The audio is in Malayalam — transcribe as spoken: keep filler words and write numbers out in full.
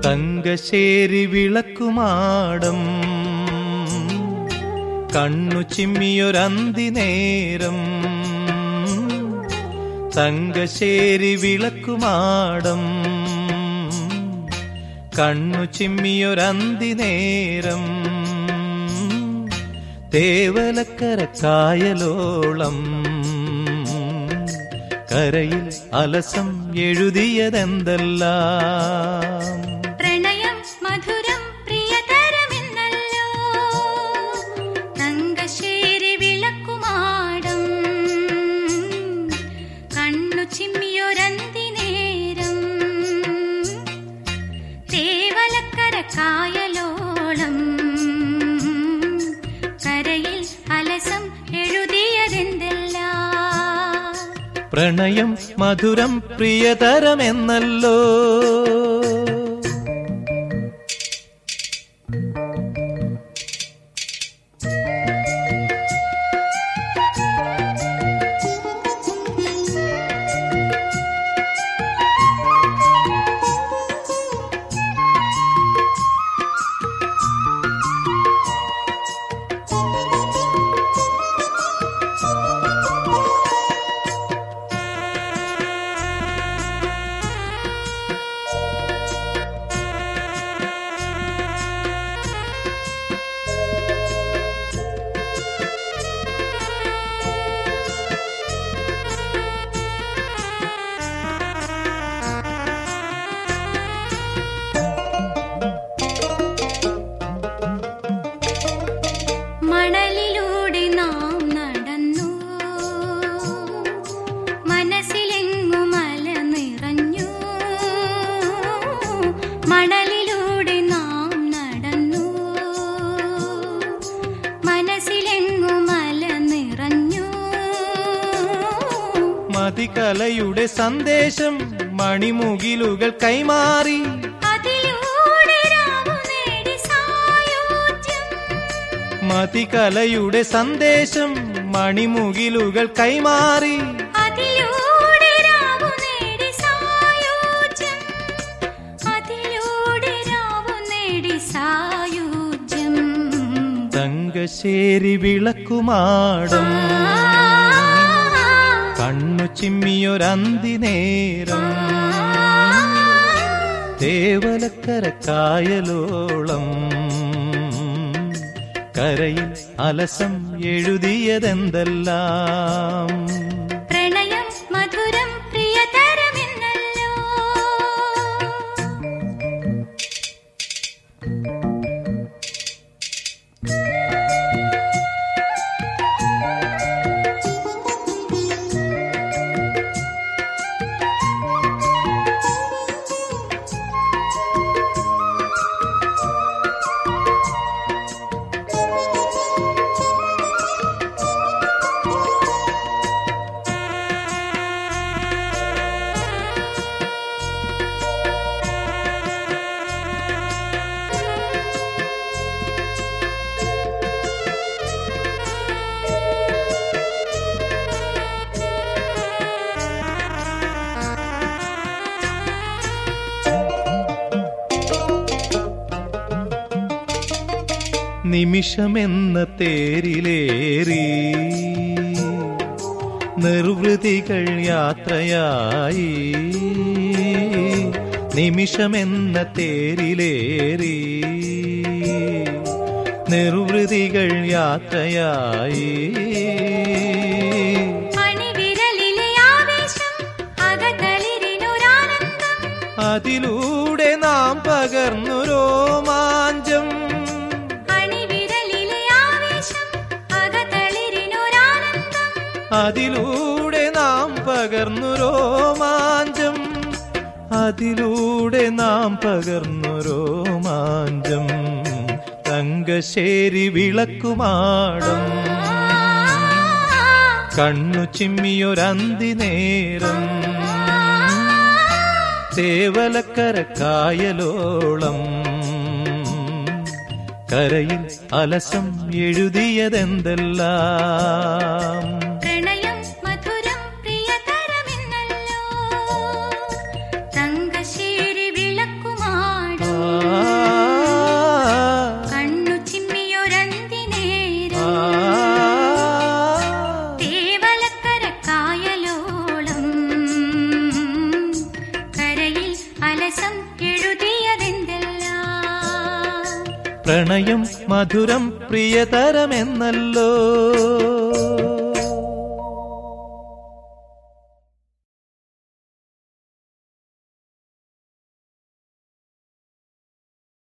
തങ്കശ്ശേരി വിളക്കുമാടം കണ്ണു ചിമ്മിയൊരന്തി നേരം. തങ്കശ്ശേരി വിളക്കുമാടം കണ്ണു ചിമ്മിയൊരന്തി നേരം. തേവലക്കര കായലോളം കരയിൽ അലസം എഴുതിയതെന്തെല്ലാം. പ്രണയം മധുരം പ്രിയതരമെന്നല്ലോ തങ്കശ്ശേരി വിളക്കുമാടം കണ്ണു ചിമ്മിയൊരന്തി നേരം. തേവലക്കര കായലോളം കരയിൽ അലസം എഴുതിയതെന്തെല്ലാം. പ്രണയം മധുരം പ്രിയതരമെന്നല്ലോ. മണലിലൂടെ നാം നടന്നു മനസ്സിലെങ്ങു മല നിറഞ്ഞു. മണലിലൂടെ നാം നടന്നു മനസ്സിലെങ്ങു മല നിറഞ്ഞു. മതികലയുടെ സന്ദേശം മണിമുകിലുകൾ കൈമാറി. മതികലയുടെ സന്ദേശം മണിമുകിലുകൾ കൈമാറി. അതിലൂടെ രാവു നേടി സായുജ്യം. അതിലൂടെ രാവു നേടി സായുജ്യം. തങ്കശ്ശേരി വിളക്കുമാടം കണ്ണു ചിമ്മിയൊരന്തി നേരം. തേവലക്കര കായലോളം കരയിൽ അലസം എഴുതിയതെന്തെല്ലാം. പ്രണയം മധുരം പ്രിയതരമെന്നല്ലോ. നിമിഷമെന്ന തേരിലേറി നിർവൃതികൾ യാത്രയായി. നിമിഷമെന്ന തേരിലേറി നിർവൃതികൾ യാത്രയായി. അതിലൂടെ നാം പകർന്നു രോമാഞ്ചം. അതിലൂടെ നാം പകർന്നു രോമാഞ്ചം. അതിലൂടെ നാം പകർന്നു രോമാഞ്ചം. തങ്കശ്ശേരി വിളക്കുമാടം കണ്ണു ചിമ്മിയൊരന്തി നേരം. തേവലക്കര കായലോളം കരയിൽ അലസം എഴുതിയതെന്തെല്ലാം. പ്രണയം മധുരം പ്രിയതരമെന്നല്ലോ തങ്കശ്ശേരി വിളക്കുമാടം. പ്രണയം മധുരം പ്രിയതരമെന്നല്ലോ.